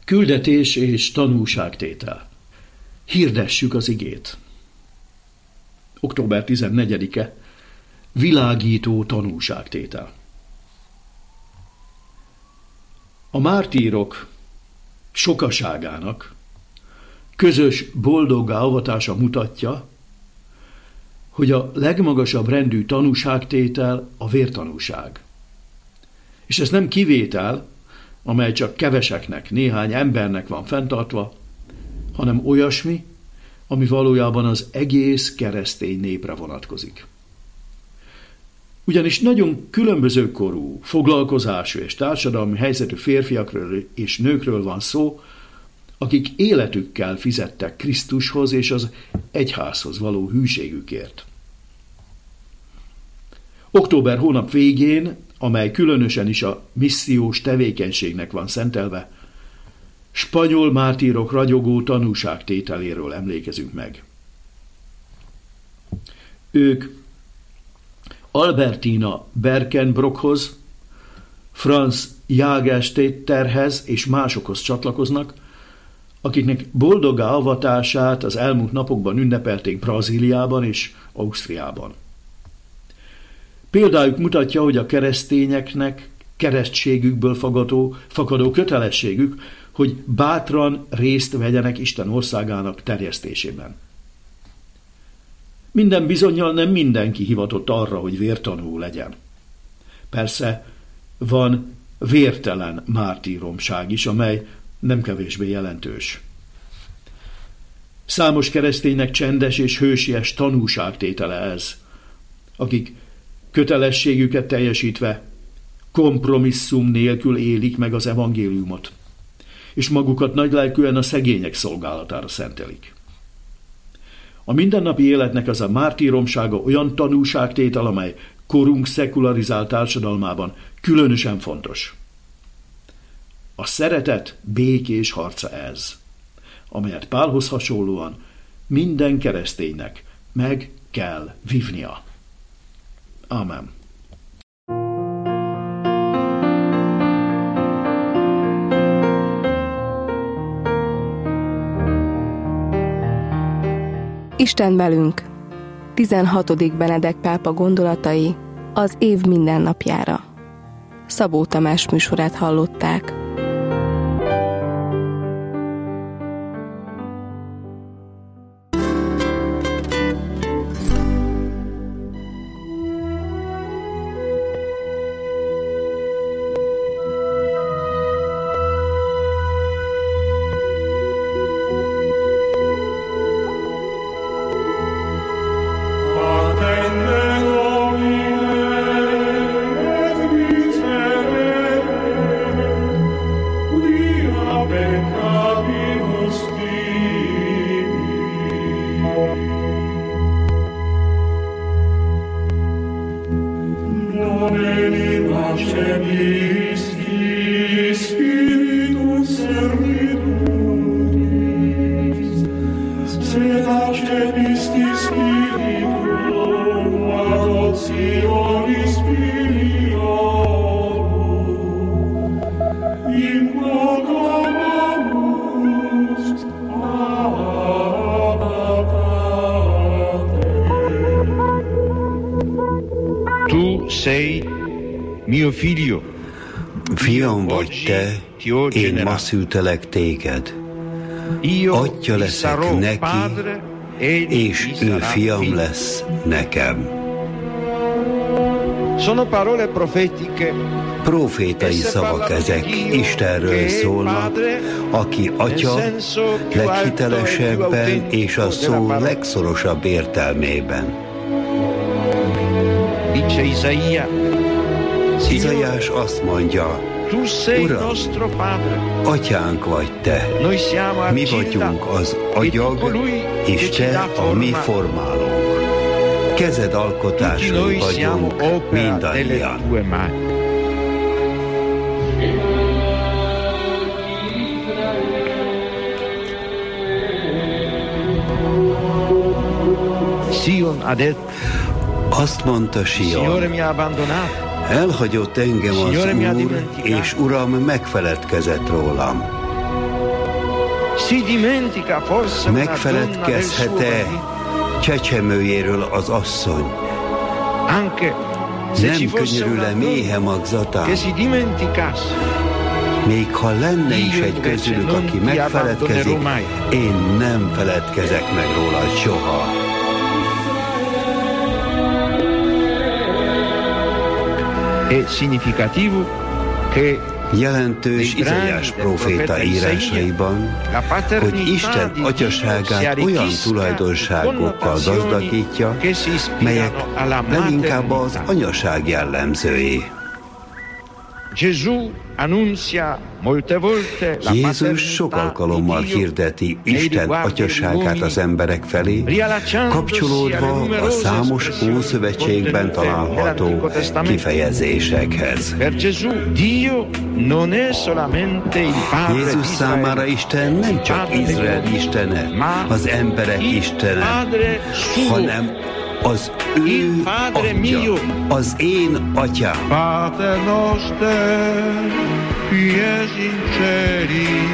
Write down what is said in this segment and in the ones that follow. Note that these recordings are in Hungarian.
Küldetés és tanúságtétel. Hirdessük az igét. Október 14-e. Világító tanúságtétel. A mártírok sokaságának közös boldoggá avatása mutatja, hogy a legmagasabb rendű tanúságtétel a vértanúság. És ez nem kivétel, amely csak keveseknek, néhány embernek van fenntartva, hanem olyasmi, ami valójában az egész keresztény népre vonatkozik. Ugyanis nagyon különböző korú, foglalkozású és társadalmi helyzetű férfiakról és nőkről van szó, akik életükkel fizettek Krisztushoz és az egyházhoz való hűségükért. Október hónap végén, amely különösen is a missziós tevékenységnek van szentelve, spanyol mártírok ragyogó tanúságtételéről emlékezünk meg. Ők Albertina Berkenbrockhoz, Franz Jagerstätterhez és másokhoz csatlakoznak, akiknek boldoggá avatását az elmúlt napokban ünnepelték Brazíliában és Ausztriában. Példájuk mutatja, hogy a keresztényeknek keresztségükből fakadó kötelességük, hogy bátran részt vegyenek Isten országának terjesztésében. Minden bizonnyal nem mindenki hivatott arra, hogy vértanú legyen. Persze van vértelen mártíromság is, amely nem kevésbé jelentős. Számos kereszténynek csendes és hősies tanúságtétele ez, akik kötelességüket teljesítve kompromisszum nélkül élik meg az evangéliumot, és magukat nagylelkűen a szegények szolgálatára szentelik. A mindennapi életnek az a mártíromsága olyan tanúságtétel, amely korunk szekularizált társadalmában különösen fontos. A szeretet békés harca ez, amelyet Pálhoz hasonlóan minden kereszténynek meg kell vívnia. Amen. Isten velünk. 16. Benedek pápa gondolatai az év mindennapjára. Szabó Tamás műsorát hallották. Fiam vagy te, én ma szültelek téged. Atya leszek neki, és ő fiam lesz nekem. Profétai szavak ezek, Istenről szólnak, aki atya leghitelesebben és a szó legszorosabb értelmében. Izaiás azt mondja, Uram, atyánk vagy te, mi vagyunk az agyag, és te a mi formálónk. Kezed alkotásai vagyunk mindannyian. Azt mondta Sion, elhagyott engem az Úr, és Uram megfeledkezett rólam. Megfeledkezhet-e csecsemőjéről az asszony? Nem könyörül-e méhe magzatán? Még ha lenne is egy közülük, aki megfeledkezik, én nem feledkezek meg róla soha. Jelentős Izaiás próféta írásaiban, hogy Isten atyaságát olyan tulajdonságokkal gazdagítja, melyek leginkább az anyaság jellemzői. Jézus sok alkalommal hirdeti Isten atyaságát az emberek felé, kapcsolódva a számos Ószövetségben található kifejezésekhez. Jézus számára Isten nem csak Izrael istene, az emberek istene, hanem az ő atya, az én atyám. Pater noster, qui es in celi,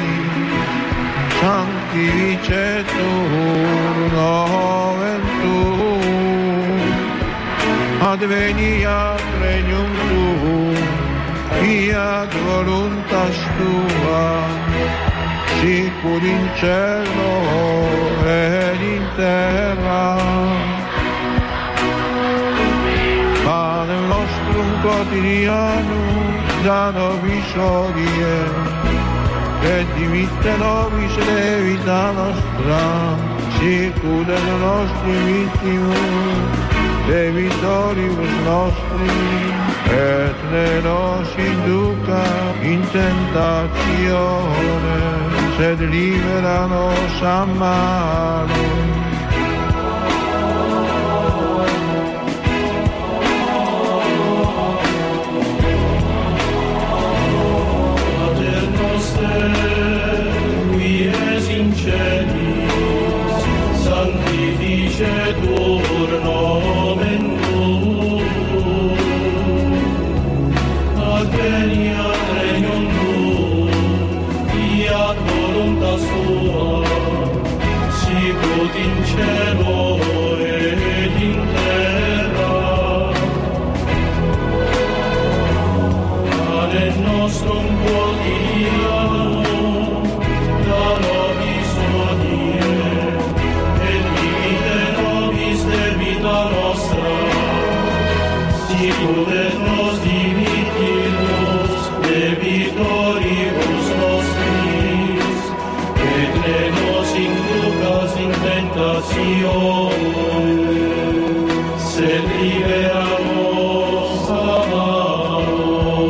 sanctificetur nomen tuum, adveniat regnum tuum, fiat voluntas tua, sicur in cielo et in terra. Panem nostrum quotidianum da nobis hodie, et dimitte nobis debita nostra, sicut et nostri victimus debitoribus nostris, et ne nos induca in tentatione, sed libera nos a malo. Sanctificetur nomen tuum, adveniat regnum tuum, fiat voluntas tua, sicut in cielo et in terra. Panem nostrum quotidianum da nobis hodie, debita nostra, sicut et nos dimittimus debitoribus nostris, et ne nos inducas in tentatione, sed libera nos a malo.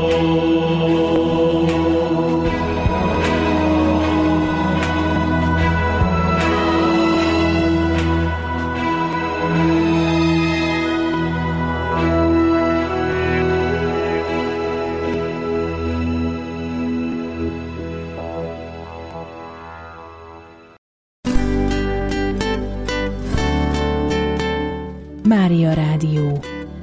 Mária Rádió.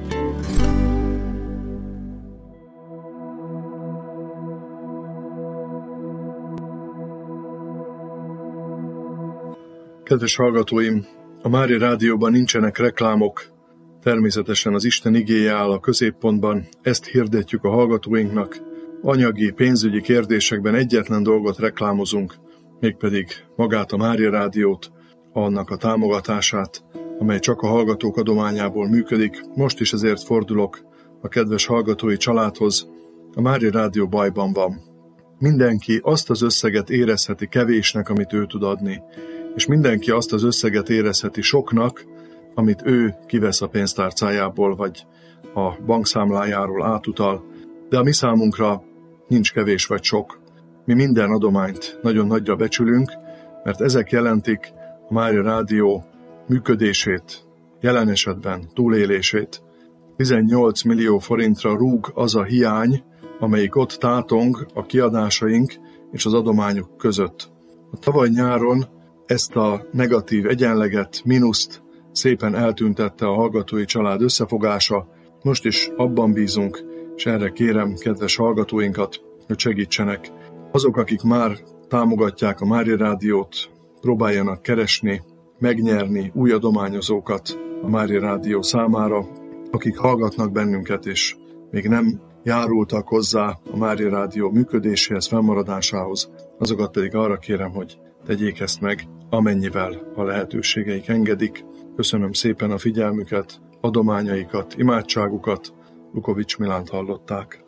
Kedves hallgatóim, a Mária Rádióban nincsenek reklámok, természetesen az Isten igéje áll a középpontban, ezt hirdetjük a hallgatóinknak. Anyagi, pénzügyi kérdésekben egyetlen dolgot reklámozunk, mégpedig magát a Mária Rádiót, annak a támogatását, amely csak a hallgatók adományából működik. Most is ezért fordulok a kedves hallgatói családhoz. A Mária Rádió bajban van. Mindenki azt az összeget érezheti kevésnek, amit ő tud adni, és mindenki azt az összeget érezheti soknak, amit ő kivesz a pénztárcájából, vagy a bankszámlájáról átutal, de a mi számunkra nincs kevés vagy sok. Mi minden adományt nagyon nagyra becsülünk, mert ezek jelentik a Mária Rádió működését, jelen esetben túlélését. 18 millió forintra rúg az a hiány, amelyik ott tátong a kiadásaink és az adományok között. A tavaly nyáron ezt a negatív egyenleget, mínuszt szépen eltüntette a hallgatói család összefogása. Most is abban bízunk, és erre kérem kedves hallgatóinkat, hogy segítsenek. Azok, akik már támogatják a Mária Rádiót, próbáljanak keresni, megnyerni új adományozókat a Mária Rádió számára, akik hallgatnak bennünket, és még nem járultak hozzá a Mária Rádió működéséhez, fennmaradásához, azokat pedig arra kérem, hogy tegyék ezt meg, amennyivel a lehetőségeik engedik. Köszönöm szépen a figyelmüket, adományaikat, imádságukat. Lukovics Milánt hallották.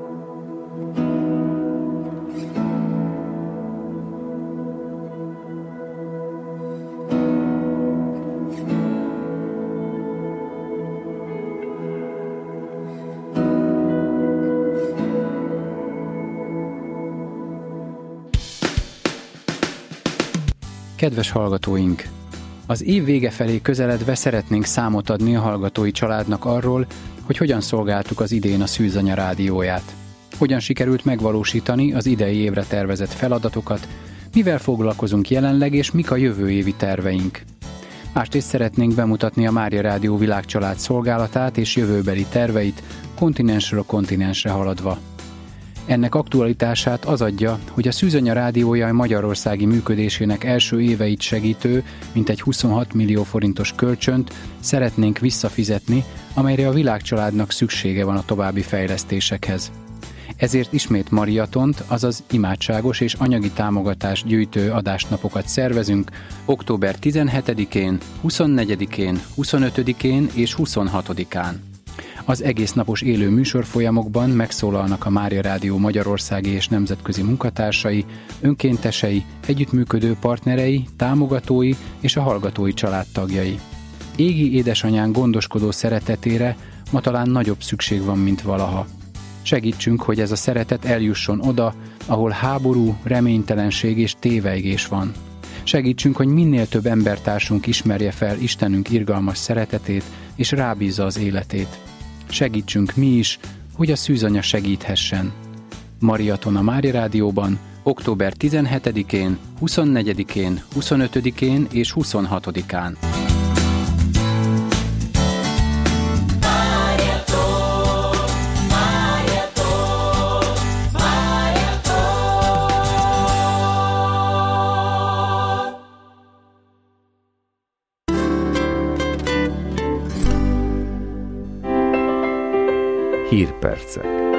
Kedves hallgatóink! Az év vége felé közeledve szeretnénk számot adni a hallgatói családnak arról, hogy hogyan szolgáltuk az idén a Szűzanya rádióját. Hogyan sikerült megvalósítani az idei évre tervezett feladatokat, mivel foglalkozunk jelenleg és mik a jövő évi terveink. Másrészt szeretnénk bemutatni a Mária Rádió világcsalád szolgálatát és jövőbeli terveit kontinensről kontinensre haladva. Ennek aktualitását az adja, hogy a Szűzanya rádiója magyarországi működésének első éveit segítő, mintegy 26 millió forintos kölcsönt szeretnénk visszafizetni, amelyre a világcsaládnak szüksége van a további fejlesztésekhez. Ezért ismét mariatont, azaz imádságos és anyagi támogatást gyűjtő adásnapokat szervezünk október 17-én, 24-én, 25-én és 26-án. Az egész napos élő műsorfolyamokban megszólalnak a Mária Rádió magyarországi és nemzetközi munkatársai, önkéntesei, együttműködő partnerei, támogatói és a hallgatói családtagjai. Égi édesanyánk gondoskodó szeretetére ma talán nagyobb szükség van, mint valaha. Segítsünk, hogy ez a szeretet eljusson oda, ahol háború, reménytelenség és tévejgés van. Segítsünk, hogy minél több embertársunk ismerje fel Istenünk irgalmas szeretetét és rábízza az életét. Segítsünk mi is, hogy a Szűzanya segíthessen. Mariaton a Mária Rádióban október 17-én, 24-én, 25-én és 26-án. Hírpercek.